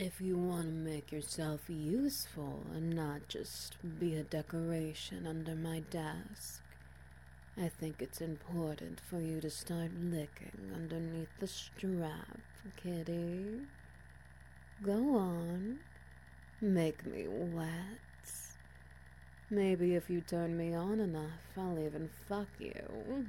If you want to make yourself useful and not just be a decoration under my desk, I think it's important for you to start licking underneath the strap, kitty. Go on, make me wet. Maybe if you turn me on enough, I'll even fuck you.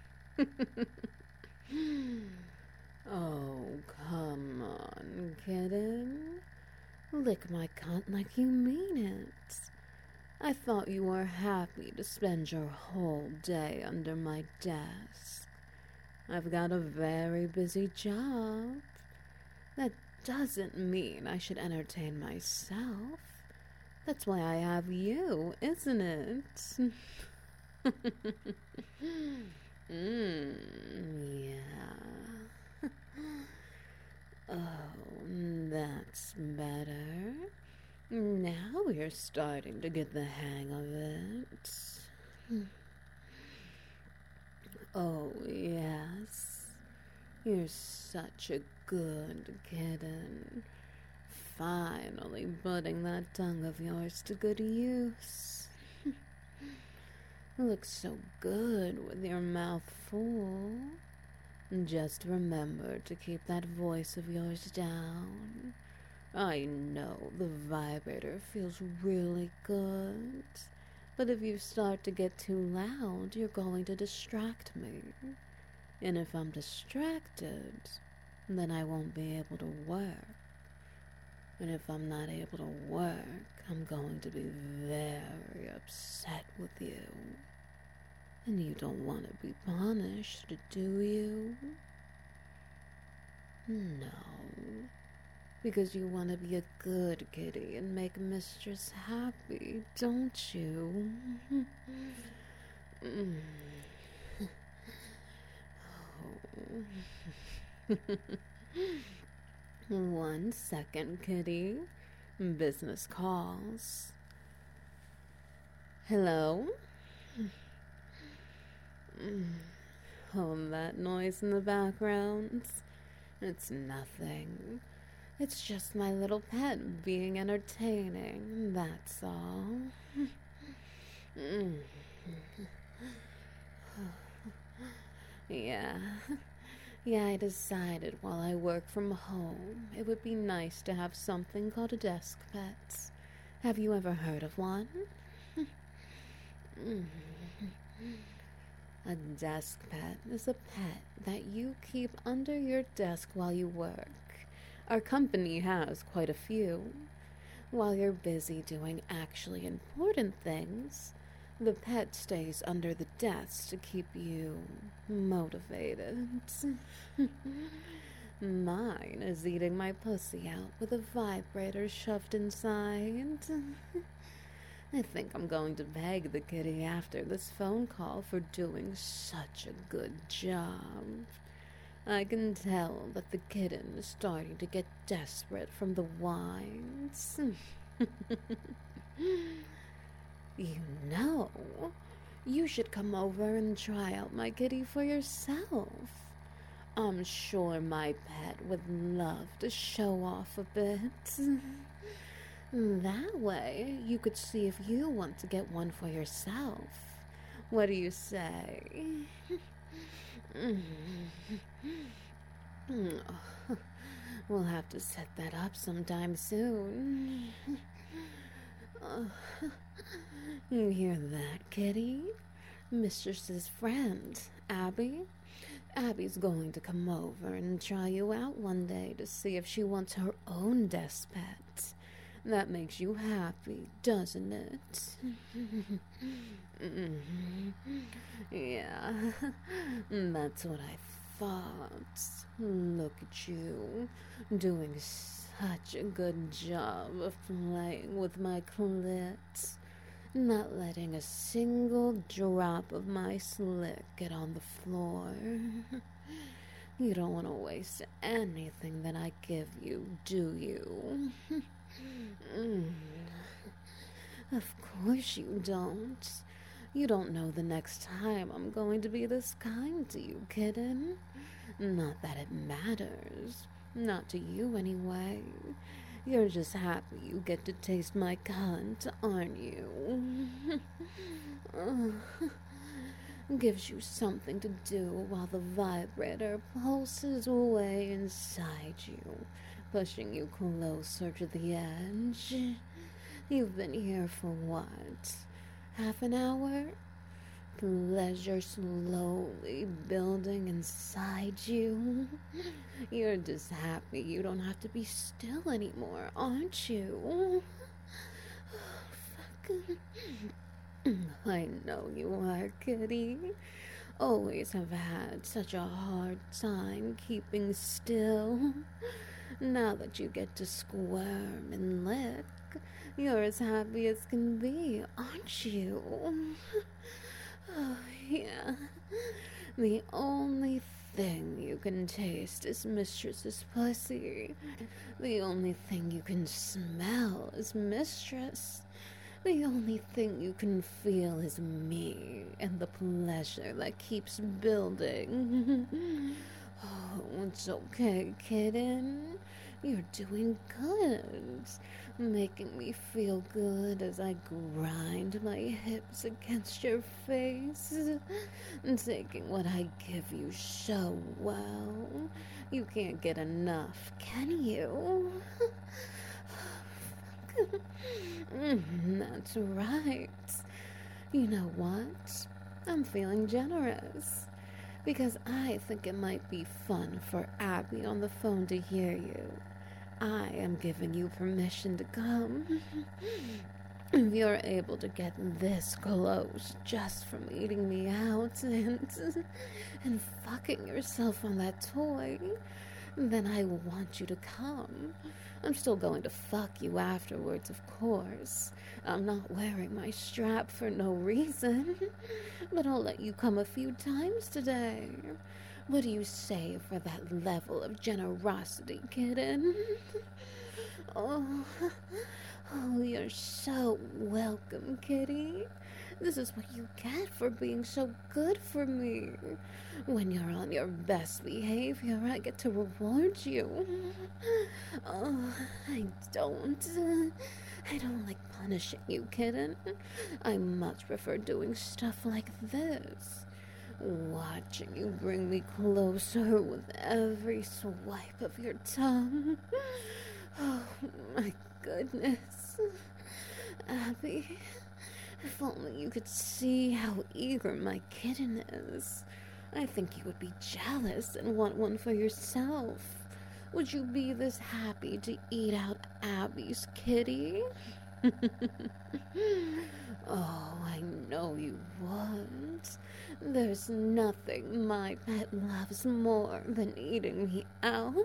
Oh, come on, kitten. Lick my cunt like you mean it. I thought you were happy to spend your whole day under my desk. I've got a very busy job. That doesn't mean I should entertain myself. That's why I have you, isn't it? Yeah. Oh, that's better. Now you're starting to get the hang of it. Oh, yes. You're such a good kitten. Finally putting that tongue of yours to good use. Looks so good with your mouth full. Just remember to keep that voice of yours down. I know the vibrator feels really good, but if you start to get too loud, you're going to distract me. And if I'm distracted, then I won't be able to work. And if I'm not able to work, I'm going to be very upset with you. And you don't want to be punished, do you? No. Because you want to be a good kitty and make Mistress happy, don't you? One second, kitty. Business calls. Hello? Oh, that noise in the background. It's nothing. It's just my little pet being entertaining, that's all. Yeah. Yeah, I decided while I work from home, it would be nice to have something called a desk pet. Have you ever heard of one? A desk pet is a pet that you keep under your desk while you work. Our company has quite a few. While you're busy doing actually important things, the pet stays under the desk to keep you motivated. Mine is eating my pussy out with a vibrator shoved inside. I think I'm going to beg the kitty after this phone call for doing such a good job. I can tell that the kitten is starting to get desperate from the whines. You know, you should come over and try out my kitty for yourself. I'm sure my pet would love to show off a bit. That way, you could see if you want to get one for yourself. What do you say? We'll have to set that up sometime soon. You hear that, kitty? Mistress's friend, Abby? Abby's going to come over and try you out one day to see if she wants her own desk pet. That makes you happy, doesn't it? Yeah, that's what I thought. Look at you, doing such a good job of playing with my clit. Not letting a single drop of my slick get on the floor. You don't want to waste anything that I give you, do you? Of course you don't. You don't know the next time I'm going to be this kind to you, kitten. Not that it matters. Not to you, anyway. You're just happy you get to taste my cunt, aren't you? Gives you something to do while the vibrator pulses away inside you, pushing you closer to the edge. You've been here for what? Half an hour? Pleasure slowly building inside you. You're just happy you don't have to be still anymore, aren't you? Fuck. I know you are, kitty. Always have had such a hard time keeping still. Now that you get to squirm and lick, you're as happy as can be, aren't you? Oh, yeah. The only thing you can taste is Mistress's pussy. The only thing you can smell is Mistress. The only thing you can feel is me and the pleasure that keeps building. Oh, it's okay, kitten. You're doing good. Making me feel good as I grind my hips against your face. Taking what I give you so well. You can't get enough, can you? That's right. You know what? I'm feeling generous. Because I think it might be fun for Abby on the phone to hear you. I am giving you permission to come. If you're able to get this close just from eating me out and fucking yourself on that toy, then I want you to come. I'm still going to fuck you afterwards, of course. I'm not wearing my strap for no reason. But I'll let you come a few times today. What do you say for that level of generosity, kitten? Oh, you're so welcome, kitty. This is what you get for being so good for me. When you're on your best behavior, I get to reward you. Oh, I don't like punishing you, kitten. I much prefer doing stuff like this. Watching you bring me closer with every swipe of your tongue. Oh, my goodness. Abby, if only you could see how eager my kitten is. I think you would be jealous and want one for yourself. Would you be this happy to eat out Abby's kitty? Oh, I know you would. There's nothing my pet loves more than eating me out.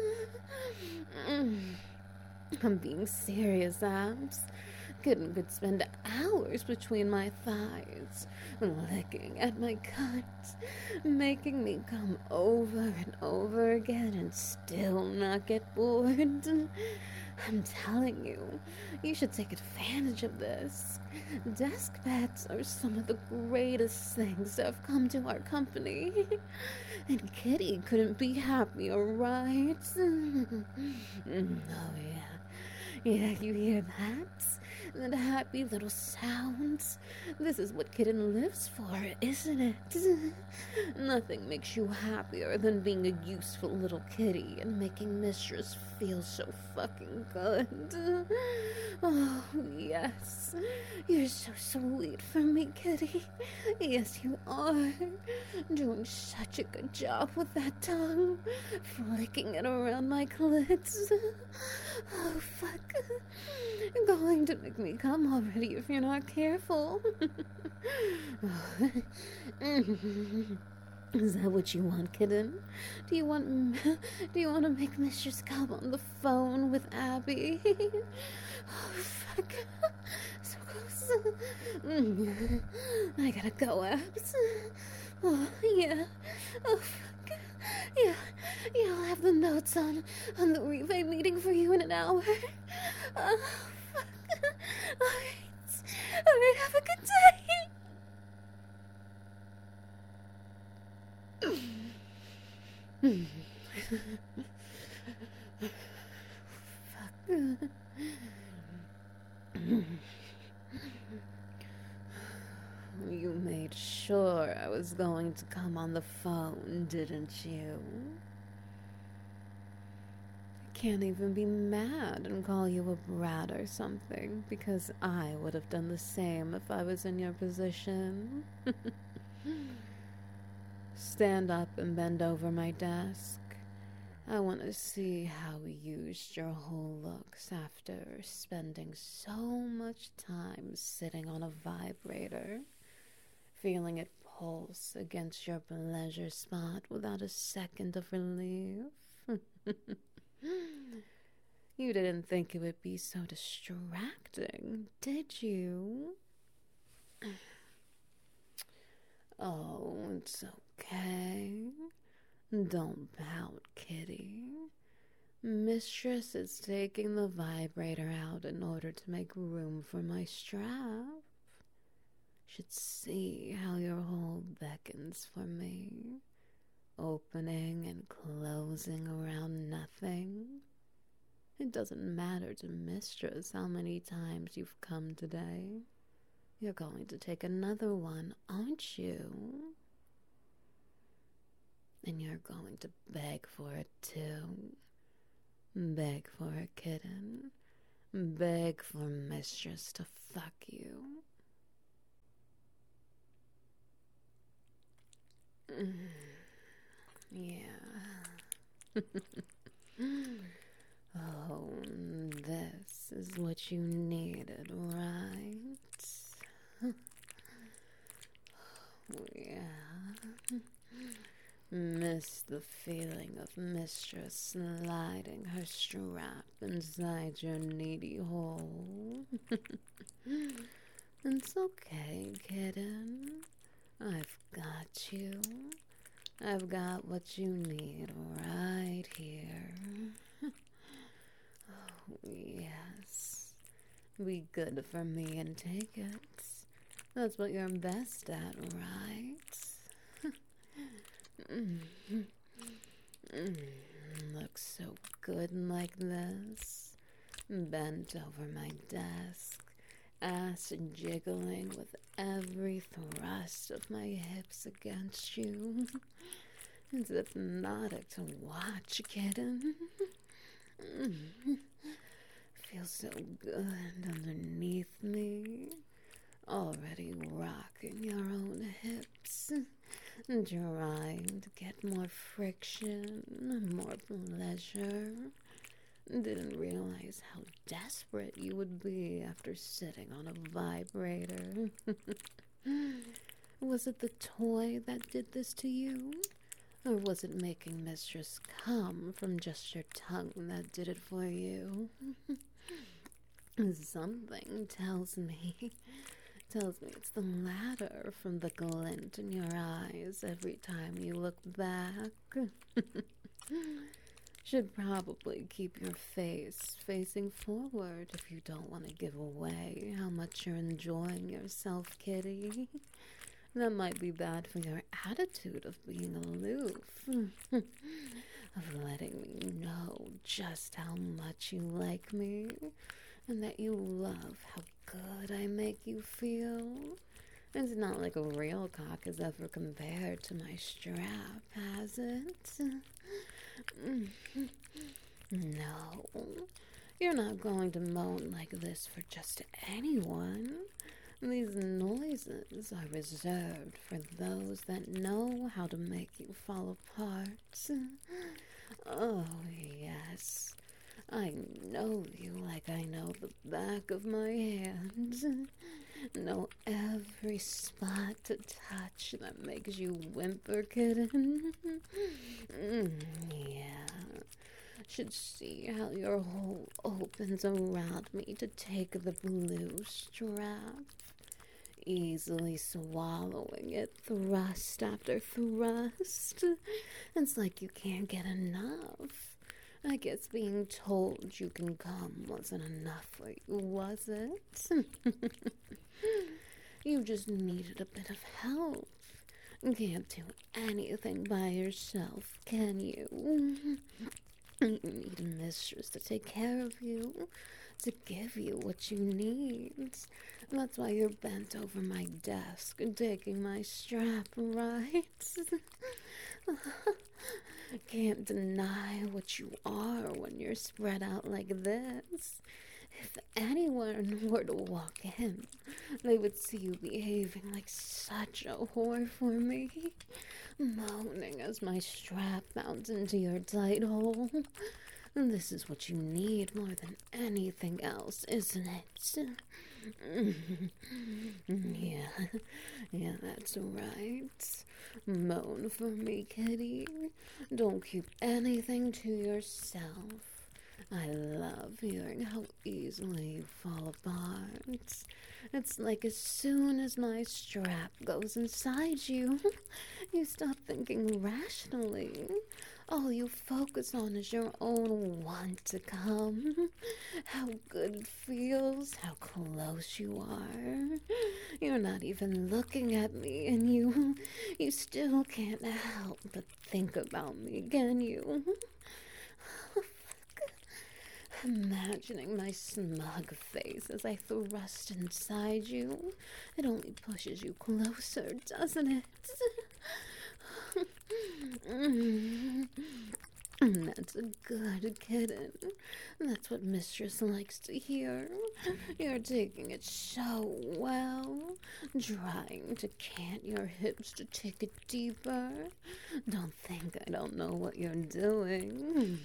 I'm being serious, Abs. Kitten could spend hours between my thighs, licking at my cunt, making me come over and over again and still not get bored. I'm telling you, you should take advantage of this. Desk pets are some of the greatest things that have come to our company. And Kitty couldn't be happier, right? Oh, yeah. Yeah, you hear that? That happy little sound? This is what Kitten lives for, isn't it? Nothing makes you happier than being a useful little kitty and making Mistress feel so fucking good. Oh, yes. You're so sweet for me, kitty. Yes, you are. Doing such a good job with that tongue. Flicking it around my clits. Oh, fuck. Going to make me come already if you're not careful. Is that what you want, kitten? Do you want to make Mistress come on the phone with Abby? Oh, fuck. So close. I gotta go, Abs. Oh, yeah. Oh, fuck. Yeah, I'll have the notes on the rebate meeting for you in an hour. Oh, fuck. Alright, have a good day. Fuck. You made sure I was going to come on the phone, didn't you? I can't even be mad and call you a brat or something, because I would have done the same if I was in your position. Stand up and bend over my desk. I want to see how we used your whole looks after spending so much time sitting on a vibrator, feeling it pulse against your pleasure spot without a second of relief. You didn't think it would be so distracting, did you? Oh, it's okay. Don't pout, kitty. Mistress is taking the vibrator out in order to make room for my strap. Should see how your hole beckons for me, opening and closing around nothing. It doesn't matter to Mistress how many times you've come today. You're going to take another one, aren't you? And you're going to beg for it too. Beg for a kitten. Beg for Mistress to fuck you. Yeah. Oh, this is what you needed, right? Yeah. Miss the feeling of Mistress sliding her strap inside your needy hole. It's okay, kitten. I've got you. I've got what you need right here. Oh, yes. Be good for me and take it. That's what you're best at, right? Looks so good like this. Bent over my desk, ass jiggling with every thrust of my hips against you. It's hypnotic to watch, kitten. Feels so good underneath me. Already rocking your own hips. Trying to get more friction, more pleasure. Didn't realize how desperate you would be after sitting on a vibrator. Was it the toy that did this to you? Or was it making Mistress come from just your tongue that did it for you? Something tells me it's the latter from the glint in your eyes every time you look back. Should probably keep your face facing forward if you don't want to give away how much you're enjoying yourself, kitty. That might be bad for your attitude of being aloof, of letting me know just how much you like me, and that you love how good I make you feel. It's not like a real cock has ever compared to my strap, has it? No, you're not going to moan like this for just anyone. These noises are reserved for those that know how to make you fall apart. Oh, yes. I know you like I know the back of my hand. Know every spot to touch that makes you whimper, kitten. Yeah. Should see how your hole opens around me to take the blue strap. Easily swallowing it, thrust after thrust. It's like you can't get enough. I guess being told you can come wasn't enough for you, was it? You just needed a bit of help. Can't do anything by yourself, can you? You need mistress to take care of you, to give you what you need. That's why you're bent over my desk and taking my strap, right? Can't deny what you are when you're spread out like this. If anyone were to walk in, they would see you behaving like such a whore for me, moaning as my strap mounts into your tight hole. This is what you need more than anything else, isn't it? yeah, that's right. Moan for me, kitty. Don't keep anything to yourself. I love hearing how easily you fall apart. It's like as soon as my strap goes inside you, you stop thinking rationally. All you focus on is your own want to come. How good it feels, how close you are. You're not even looking at me, and you still can't help but think about me, can you? Imagining my smug face as I thrust inside you, it only pushes you closer, doesn't it? That's a good kitten. That's what Mistress likes to hear. You're taking it so well, trying to cant your hips to take it deeper. Don't think I don't know what you're doing.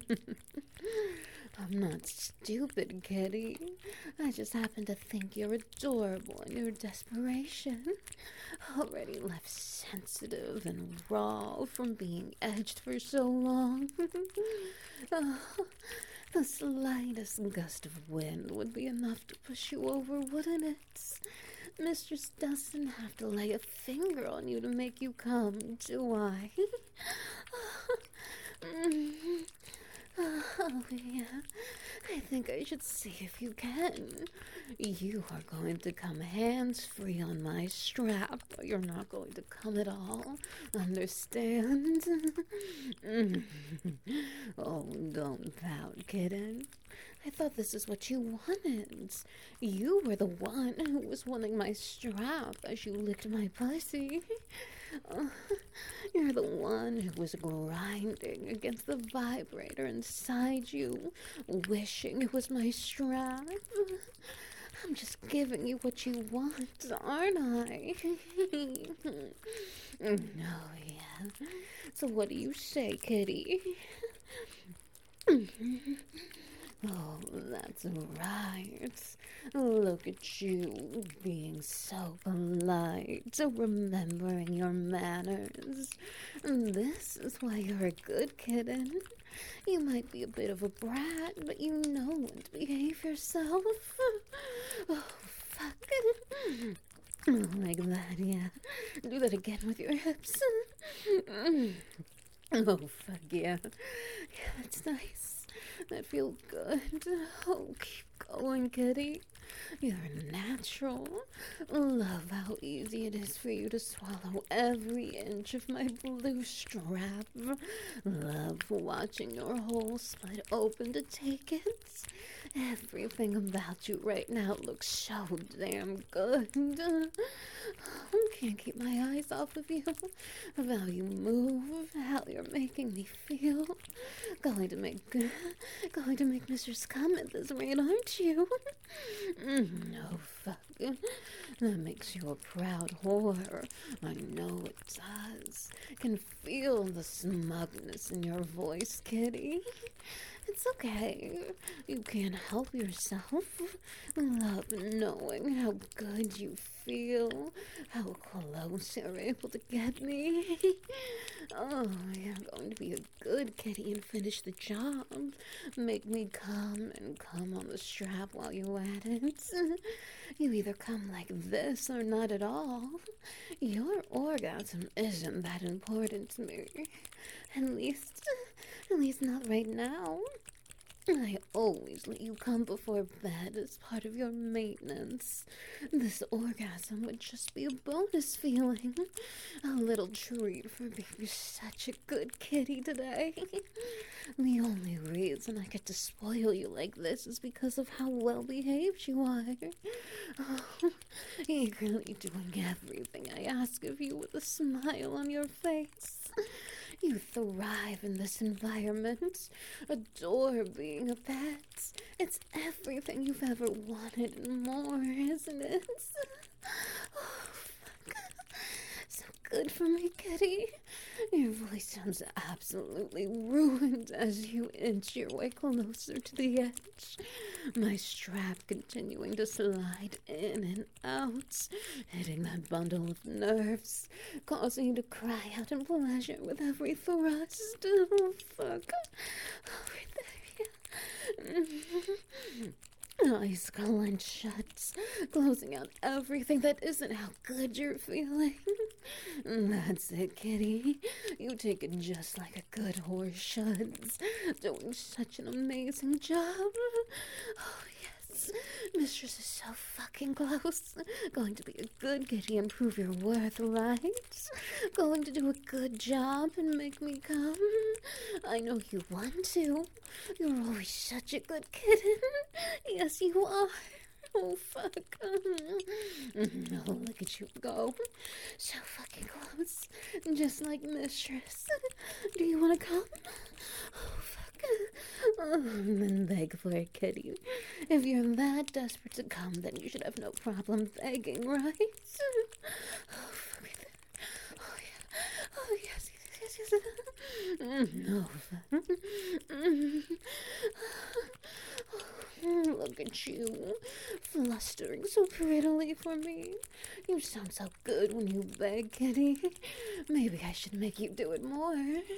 I'm not stupid, kitty. I just happen to think you're adorable in your desperation. Already left sensitive and raw from being edged for so long. Oh, the slightest gust of wind would be enough to push you over, wouldn't it? Mistress doesn't have to lay a finger on you to make you come, do I? Oh, yeah. I think I should see if you can. You are going to come hands-free on my strap, or you're not going to come at all. Understand? Oh, don't pout, kitten. I thought this is what you wanted. You were the one who was wanting my strap as you licked my pussy. You're the one who was grinding against the vibrator inside you, wishing it was my strap. I'm just giving you what you want, aren't I? Oh, yeah. So what do you say, kitty? Oh, that's right. Look at you, being so polite, remembering your manners. This is why you're a good kitten. You might be a bit of a brat, but you know when to behave yourself. Oh, fuck. Oh, like that, yeah. Do that again with your hips. Oh, fuck, yeah. Yeah, that's nice. That feels good. Oh, keep going, kitty. You're natural. Love how easy it is for you to swallow every inch of my blue strap. Love watching your hole split open to take it. Everything about you right now looks so damn good. Can't keep my eyes off of you. Of how you move, how you're making me feel. Going to make Mistress come at this rate, aren't you? No, fuck. That makes you a proud whore. I know it does. Can feel the smugness in your voice, kitty. It's okay. You can't help yourself. Love knowing how good you feel, how close you're able to get me. Oh, you're going to be a good kitty and finish the job. Make me come and come on the strap while you're at it. You either come like this or not at all. Your orgasm isn't that important to me. At least not right now. I always let you come before bed as part of your maintenance. This orgasm would just be a bonus feeling. A little treat for being such a good kitty today. The only reason I get to spoil you like this is because of how well behaved you are. Oh, eagerly doing everything I ask of you with a smile on your face. You thrive in this environment, adore being a pet. It's everything you've ever wanted and more, isn't it? Oh, fuck. So good for me, kitty. Your voice sounds absolutely ruined as you inch your way closer to the edge. My strap continuing to slide in and out, hitting that bundle of nerves, causing you to cry out in pleasure with every thrust. Oh, fuck. Oh, right there, yeah. Eyes clenched shut, closing out everything that isn't how good you're feeling. That's it, kitty. You take it just like a good horse should. Doing such an amazing job. Oh, yes. Mistress is so fucking close. Going to be a good kitty and prove your worth, right? Going to do a good job and make me come. I know you want to. You're always such a good kitten. Yes, you are. Oh, fuck. Oh, look at you go. So fucking close. Just like Mistress. Do you want to come? Oh, fuck. Oh, then beg for it, kitty. If you're that desperate to come, then you should have no problem begging, right? Oh, fuck. Oh, yeah. Oh, yes, yes, yes, yes. No. Look at you, flustering so prettily for me. You sound so good when you beg, kitty. Maybe I should make you do it more.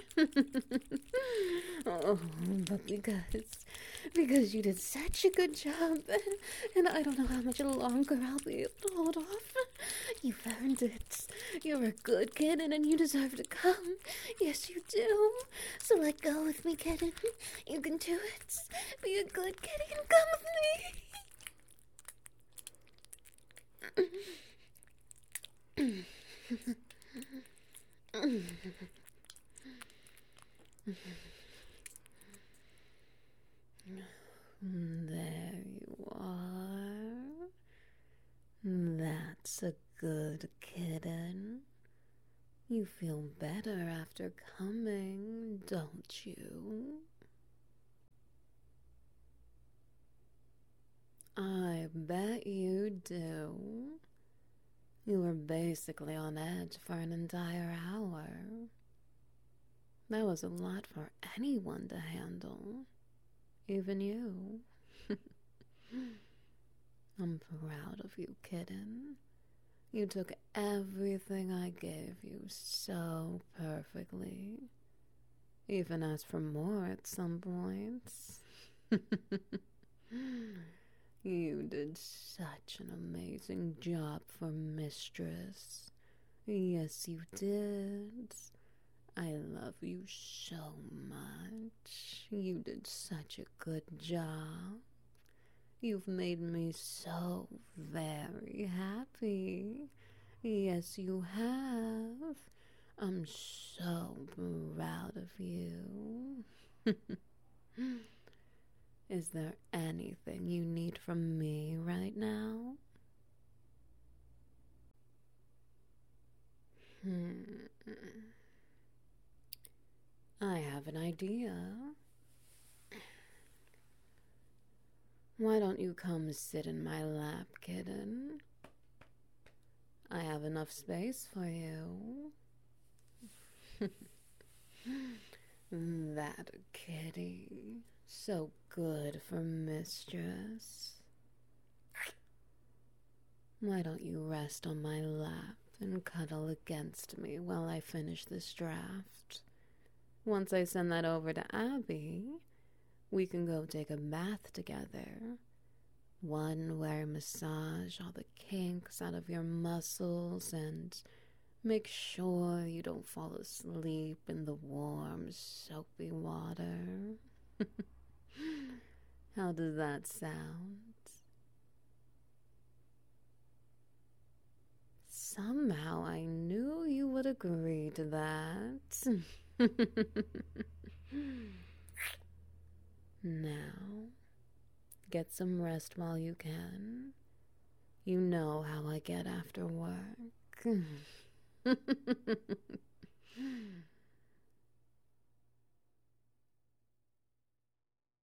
Oh, but because you did such a good job, and I don't know how much longer I'll be able to hold off. You've earned it. You're a good kitten, and you deserve to come. Yes, you do. So let go with me, kitten. You can do it. Be a good kitty and come with me. There you are. That's a good kitten. You feel better after coming, don't you? I bet you do. You were basically on edge for an entire hour. That was a lot for anyone to handle. Even you. I'm proud of you, kitten. You took everything I gave you so perfectly. Even asked for more at some points. You did such an amazing job for Mistress. Yes, you did. I love you so much. You did such a good job. You've made me so very happy. Yes, you have. I'm so proud of you. Is there anything you need from me right now? I have an idea. Why don't you come sit in my lap, kitten? I have enough space for you. That kitty. So good for Mistress. Why don't you rest on my lap and cuddle against me while I finish this draft? Once I send that over to Abby, we can go take a bath together. One where I massage all the kinks out of your muscles and make sure you don't fall asleep in the warm, soapy water. How does that sound? Somehow I knew you would agree to that. Now, get some rest while you can. You know how I get after work.